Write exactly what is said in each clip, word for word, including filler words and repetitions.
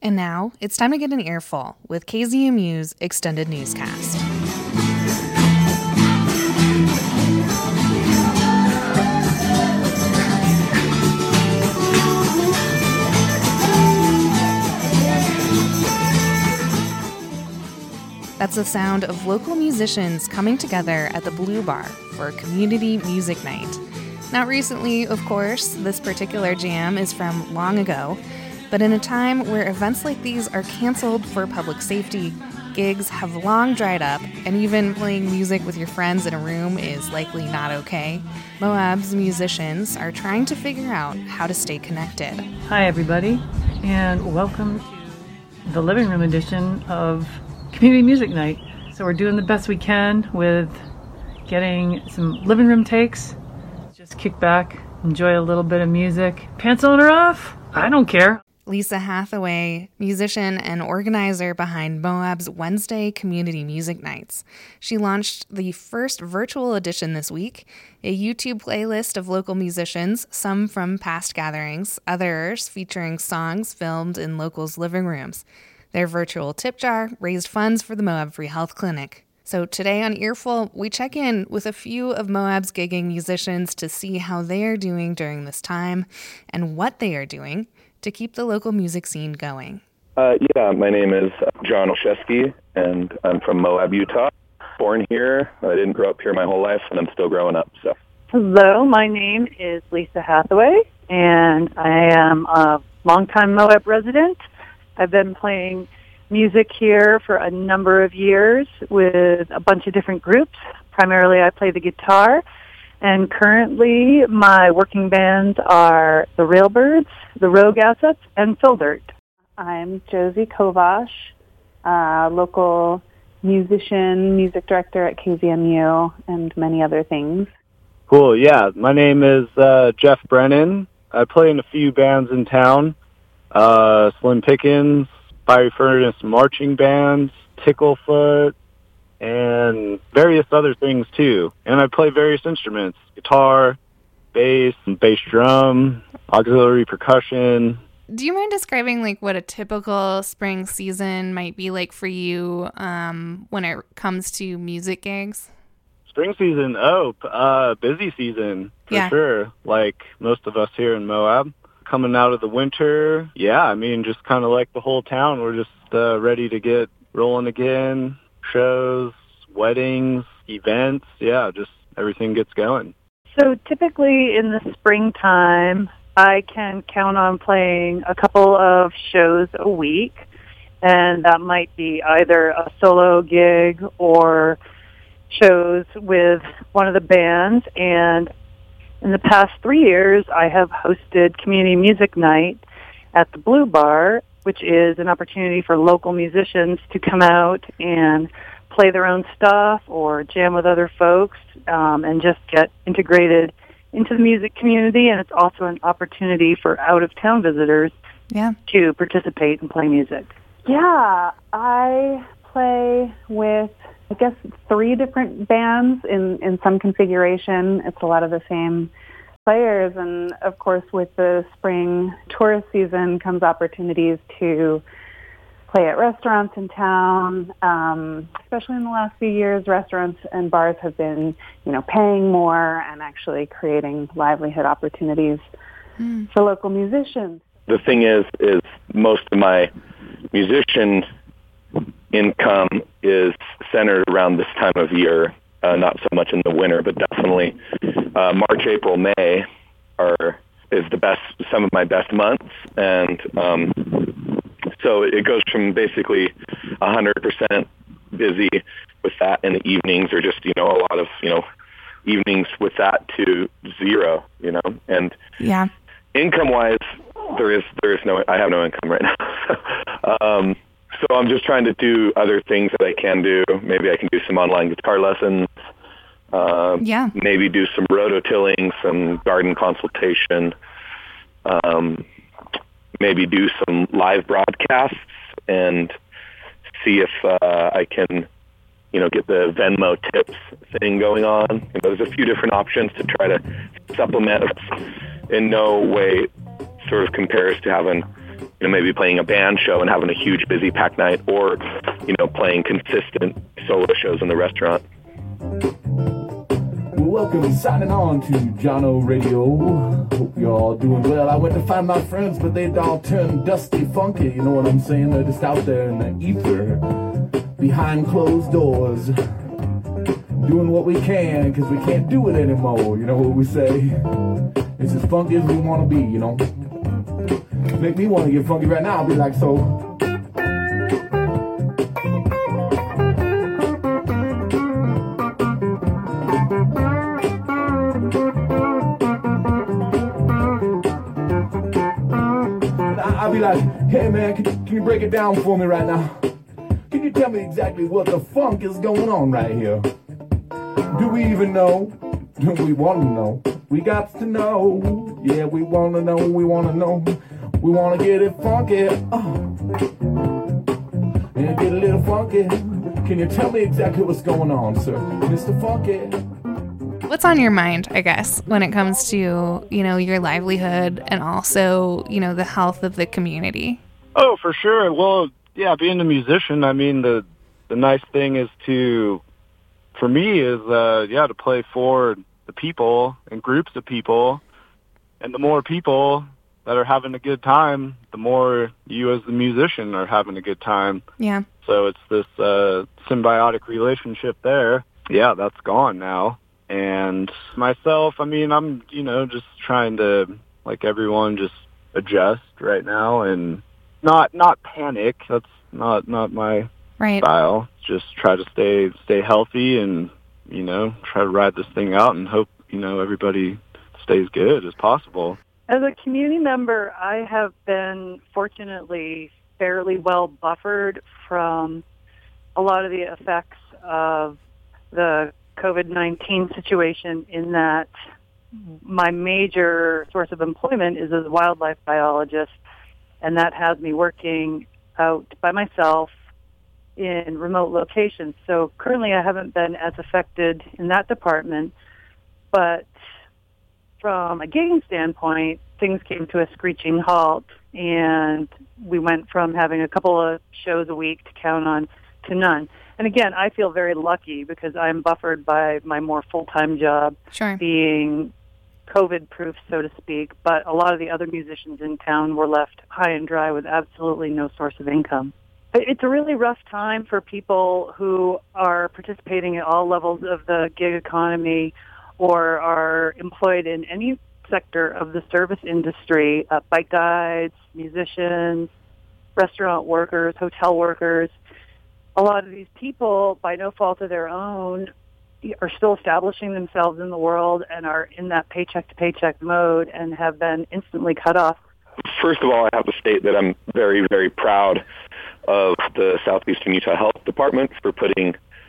And now, it's time to get an earful with K Z M U's Extended Newscast. That's the sound of local musicians coming together at the Blue Bar for a community music night. Not recently, of course, this particular jam is from long ago, but in a time where events like these are canceled for public safety, gigs have long dried up, and even playing music with your friends in a room is likely not okay, Moab's musicians are trying to figure out how to stay connected. Hi, everybody, and welcome to the living room edition of Community Music Night. So we're doing the best we can with getting some living room takes. Just kick back, enjoy a little bit of music. Pants on or off? I don't care. Lisa Hathaway, musician and organizer behind Moab's Wednesday Community Music Nights. She launched the first virtual edition this week, a YouTube playlist of local musicians, some from past gatherings, others featuring songs filmed in locals' living rooms. Their virtual tip jar raised funds for the Moab Free Health Clinic. So today on Earful, we check in with a few of Moab's gigging musicians to see how they are doing during this time and what they are doing to keep the local music scene going. Uh, yeah, my name is John Olszewski, and I'm from Moab, Utah. Born here. I didn't grow up here my whole life, and I'm still growing up. So, hello, my name is Lisa Hathaway, and I am a longtime Moab resident. I've been playing music here for a number of years with a bunch of different groups. Primarily, I play the guitar, and currently my working bands are the Railbirds, the Rogue Assets, and Filbert. I'm Josie Kovash, uh, local musician, music director at K Z M U, and many other things. Cool, yeah. My name is uh, Jeff Brennan. I play in a few bands in town. Uh, Slim Pickens, Fiery Furnace Marching Bands, Ticklefoot, and various other things too. And I play various instruments, guitar, bass, bass drum, auxiliary percussion. Do you mind describing like what a typical spring season might be like for you um, when it comes to music gigs? Spring season, oh, uh, busy season for yeah. sure, like most of us here in Moab. Coming out of the winter, yeah, I mean, just kind of like the whole town. We're just uh, ready to get rolling again. Shows, weddings, events, yeah, just everything gets going. So typically in the springtime, I can count on playing a couple of shows a week, and that might be either a solo gig or shows with one of the bands. And in the past three years, I have hosted Community Music Night at the Blue Bar, which is an opportunity for local musicians to come out and play their own stuff or jam with other folks um, and just get integrated into the music community. And it's also an opportunity for out-of-town visitors yeah. to participate and play music. Yeah, I play with, I guess, three different bands in, in some configuration. It's a lot of the same players. And, of course, with the spring tourist season comes opportunities to play at restaurants in town. Um, especially in the last few years, restaurants and bars have been, you know, paying more and actually creating livelihood opportunities mm. for local musicians. The thing is, is most of my musician income is centered around this time of year, uh, not so much in the winter, but definitely uh, March, April, May are is the best, some of my best months, and um, so it goes from basically one hundred percent busy with that in the evenings, or just, you know, a lot of, you know, evenings with that to zero, you know, and yeah, income-wise, there is there is no, I have no income right now. um, So I'm just trying to do other things that I can do. Maybe I can do some online guitar lessons. Uh, yeah. Maybe do some rototilling, some garden consultation. Um, maybe do some live broadcasts and see if uh, I can, you know, get the Venmo tips thing going on. You know, there's a few different options to try to supplement. In no way sort of compares to having you know, maybe playing a band show and having a huge busy packed night, or, you know, playing consistent solo shows in the restaurant. Well, welcome, signing on to Jono Radio. Hope you're all doing well. I went to find my friends, but they'd all turned dusty funky. You know what I'm saying? They're just out there in the ether, behind closed doors, doing what we can, because we can't do it anymore. You know what we say? It's as funky as we want to be, you know? Make me want to get funky right now. I'll be like, so... I'll be like, hey man, can, can you break it down for me right now? Can you tell me exactly what the funk is going on right here? Do we even know? Do we want to know? We got to know. Yeah, we want to know, we want to know. We want to get it funky. Oh. And get a little funky. Can you tell me exactly what's going on, sir? Mister Funky. What's on your mind, I guess, when it comes to, you know, your livelihood and also, you know, the health of the community? Oh, for sure. Well, yeah, being a musician, I mean, the the nice thing is to, for me, is, uh, yeah, to play for the people and groups of people. And the more people that are having a good time, the more you as the musician are having a good time. Yeah. So it's this uh, symbiotic relationship there. Yeah, that's gone now. And myself, I mean, I'm, you know, just trying to, like everyone, just adjust right now and not not panic. That's not not my right. style. Just try to stay stay healthy and, you know, try to ride this thing out and hope, you know, everybody stays good as possible. As a community member, I have been fortunately fairly well buffered from a lot of the effects of the COVID nineteen situation, in that my major source of employment is as a wildlife biologist, and that has me working out by myself in remote locations. So currently I haven't been as affected in that department, but from a gigging standpoint, things came to a screeching halt, and we went from having a couple of shows a week to count on to none. And again, I feel very lucky because I'm buffered by my more full-time job, sure. being COVID-proof, so to speak. But a lot of the other musicians in town were left high and dry with absolutely no source of income. It's a really rough time for people who are participating at all levels of the gig economy or are employed in any sector of the service industry, uh, bike guides, musicians, restaurant workers, hotel workers. A lot of these people, by no fault of their own, are still establishing themselves in the world and are in that paycheck-to-paycheck mode and have been instantly cut off. First of all, I have to state that I'm very, very proud of the Southeastern Utah Health Department for putting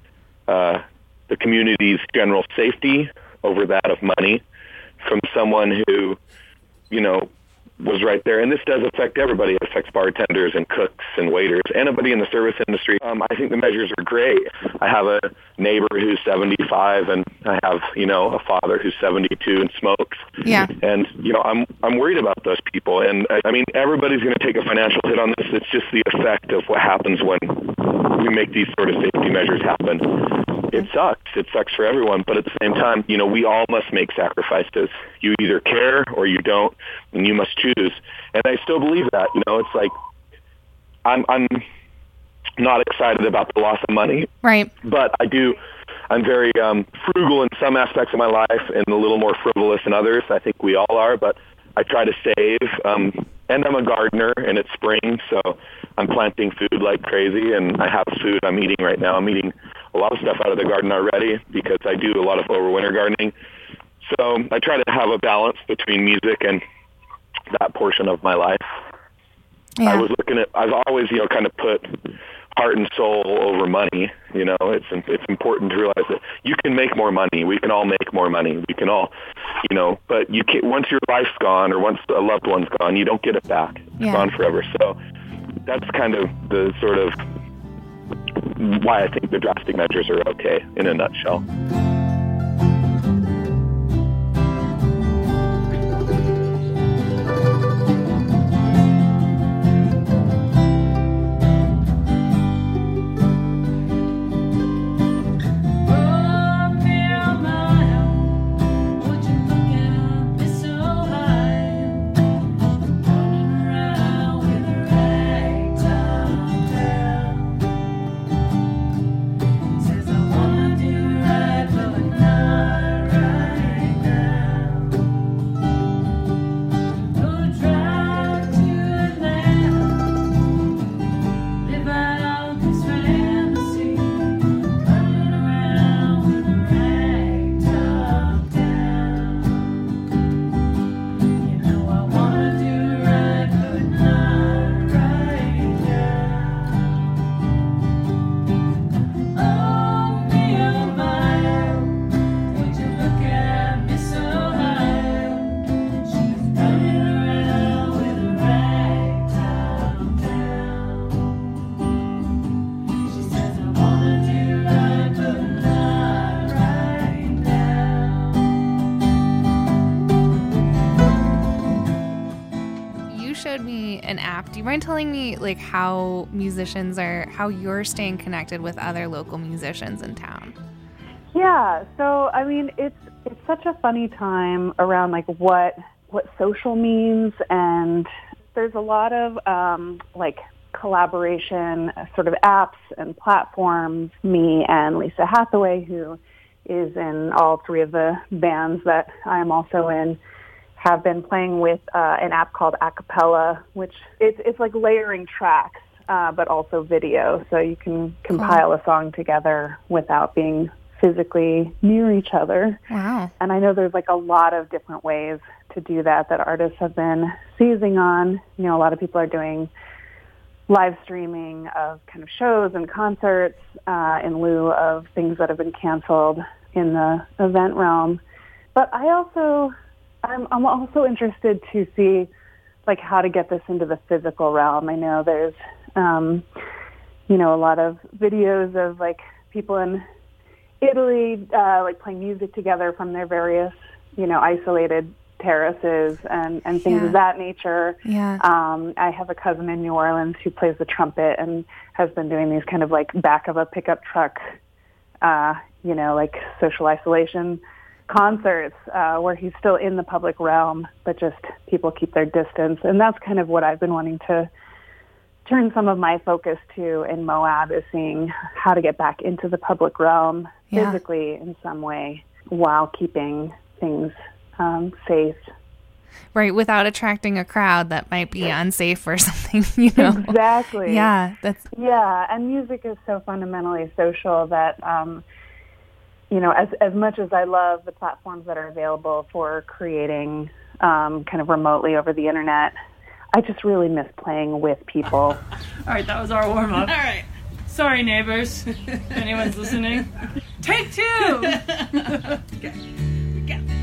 uh, the community's general safety over that of money, from someone who, you know, was right there. And this does affect everybody. It affects bartenders and cooks and waiters, anybody in the service industry. Um, I think the measures are great. I have a neighbor who's seventy-five, and I have, you know, a father who's seventy-two and smokes. Yeah. And, you know, I'm I'm worried about those people. And, I mean, everybody's going to take a financial hit on this. It's just the effect of what happens when we make these sort of safety measures happen. It sucks. It sucks for everyone. But at the same time, you know, we all must make sacrifices. You either care or you don't, and you must choose. And I still believe that. You know, it's like I'm I'm not excited about the loss of money. Right. But I do. I'm very um, frugal in some aspects of my life and a little more frivolous in others. I think we all are. But I try to save. Um, and I'm a gardener, and it's spring, so I'm planting food like crazy, and I have food I'm eating right now. I'm eating a lot of stuff out of the garden already because I do a lot of overwinter gardening. So I try to have a balance between music and that portion of my life. Yeah. I was looking at, I've always, you know, kind of put heart and soul over money. You know, it's it's important to realize that you can make more money. We can all make more money. We can all, you know, but you can't, once your life's gone or once a loved one's gone, you don't get it back. It's yeah. gone forever. So that's kind of the sort of why I think the drastic measures are okay in a nutshell. you mind telling me like how musicians are, how you're staying connected with other local musicians in town? Yeah, so I mean, it's it's such a funny time around like what what social means, and there's a lot of um, like collaboration sort of apps and platforms. Me and Lisa Hathaway, who is in all three of the bands that I'm also in, have been playing with uh, an app called Acapella, which it's it's like layering tracks, uh, but also video, so you can compile a song together without being physically near each other. Wow. And I know there's like a lot of different ways to do that that artists have been seizing on. You know, a lot of people are doing live streaming of kind of shows and concerts uh, in lieu of things that have been canceled in the event realm. But I also, I'm, I'm also interested to see like how to get this into the physical realm. I know there's, um, you know, a lot of videos of like people in Italy, uh, like playing music together from their various, you know, isolated terraces and, and things Yeah. of that nature. Yeah. Um, I have a cousin in New Orleans who plays the trumpet and has been doing these kind of like back of a pickup truck, uh, you know, like social isolation concerts uh, where he's still in the public realm, but just people keep their distance. And that's kind of what I've been wanting to turn some of my focus to in Moab, is seeing how to get back into the public realm Yeah. physically in some way while keeping things um, safe. Right, without attracting a crowd that might be unsafe or something, you know. Exactly. Yeah, that's Yeah, and music is so fundamentally social that, um, you know, as as much as I love the platforms that are available for creating um, kind of remotely over the internet, I just really miss playing with people. All right, that was our warm-up. All right. Sorry, neighbors, if anyone's listening. Take two! Okay. We got this.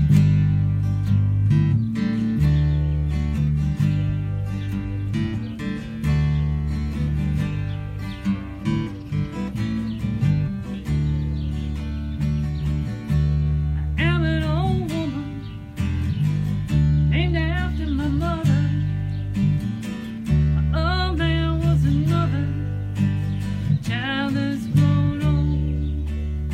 I am an old woman named after my mother. My old man was another child that's grown old.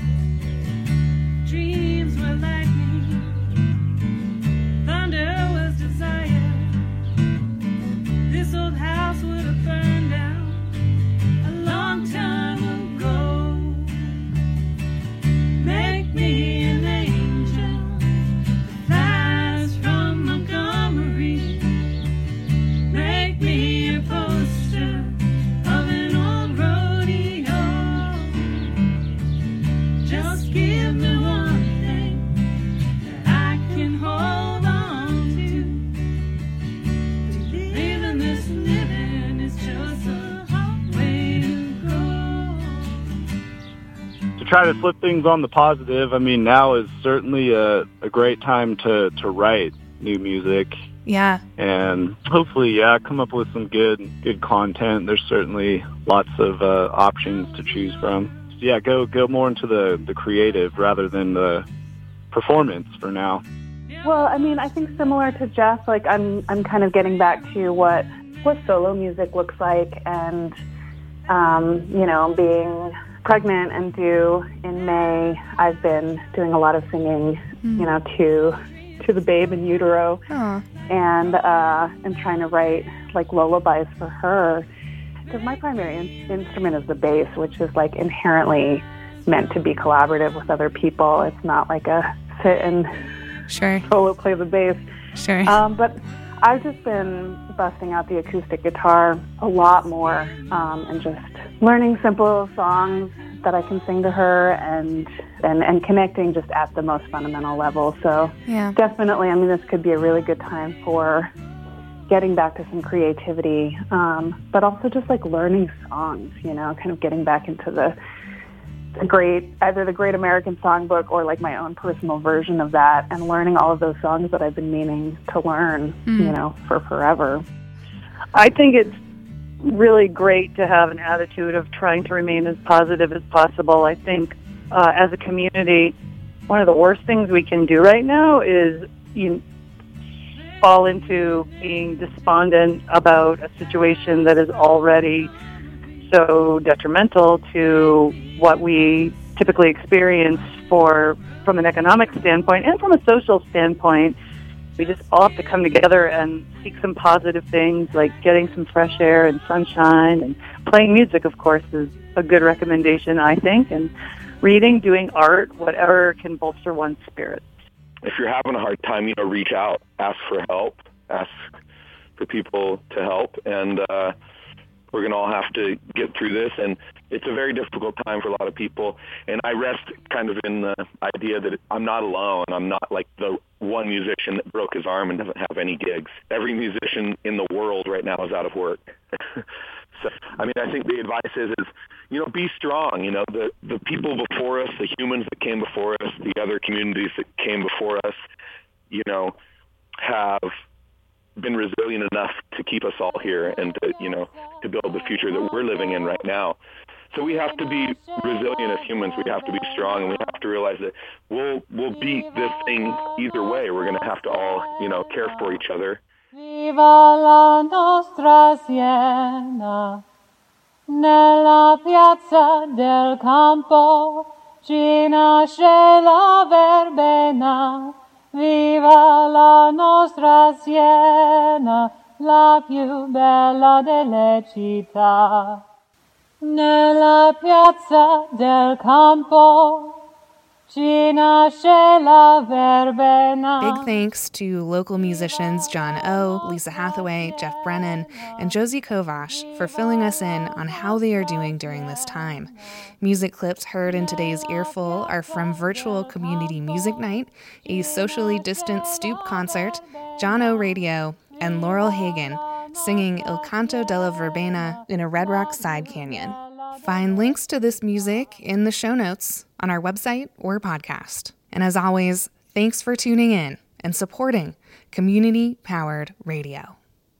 Dreams were lightning, thunder was desire. This old house would have burned down a long time ago. Make me an angel that flies from Montgomery. Make me a poster of an old rodeo. Just give me one thing that I can hold on to. Believing this living is just a hard way to go. To try to flip things on the positive, I mean, now is certainly a, a great time to, to write new music yeah. and hopefully, yeah, come up with some good good content. There's certainly lots of uh, options to choose from. So yeah, go go more into the, the creative rather than the performance for now. Well, I mean, I think similar to Jeff, like I'm I'm kind of getting back to what what solo music looks like, and um, you know, being pregnant and due in May, I've been doing a lot of singing, Mm. you know, to to the babe in utero, Oh, and uh, and trying to write like lullabies for her, because my primary in- instrument is the bass, which is like inherently meant to be collaborative with other people. It's not like a sit and sure, solo play the bass. sure. Um, but I've just been busting out the acoustic guitar a lot more, um, and just learning simple songs that I can sing to her, and, and and connecting just at the most fundamental level. So Yeah. definitely, I mean, this could be a really good time for getting back to some creativity, um, but also just like learning songs, you know, kind of getting back into the the great, either the Great American Songbook or like my own personal version of that, and learning all of those songs that I've been meaning to learn, Mm. you know, for forever. I think it's really great to have an attitude of trying to remain as positive as possible. I think uh, as a community, one of the worst things we can do right now is you fall into being despondent about a situation that is already so detrimental to what we typically experience for from an economic standpoint and from a social standpoint. We just all have to come together and seek some positive things, like getting some fresh air and sunshine, and playing music, of course, is a good recommendation, I think, and reading, doing art, whatever can bolster one's spirit. If you're having a hard time, you know, reach out, ask for help, ask for people to help, and uh, we're going to all have to get through this, and it's a very difficult time for a lot of people, and I rest kind of in the idea that I'm not alone. I'm not like the one musician that broke his arm and doesn't have any gigs. Every musician in the world right now is out of work. So, I mean, I think the advice is, is, you know, be strong. You know, the, the people before us, the humans that came before us, the other communities that came before us, you know, have been resilient enough to keep us all here and to, you know, to build the future that we're living in right now. So we have to be resilient as humans. We have to be strong, and we have to realize that we'll we'll beat this thing either way. We're going to have to all, you know, care for each other. Viva la nostra Siena, nella piazza del campo ci nasce la verbena. Viva la nostra Siena, la più bella delle città. Nella piazza del campo ci nasce la verbena. Big thanks to local musicians John O, Lisa Hathaway, Jeff Brennan, and Josie Kovash for filling us in on how they are doing during this time. Music clips heard in today's Earful are from Virtual Community Music Night, a socially distant stoop concert, John O Radio, and Laurel Hagen singing Il Canto della Verbena in a Red Rock side canyon. Find links to this music in the show notes on our website or podcast. And as always, thanks for tuning in and supporting community-powered radio.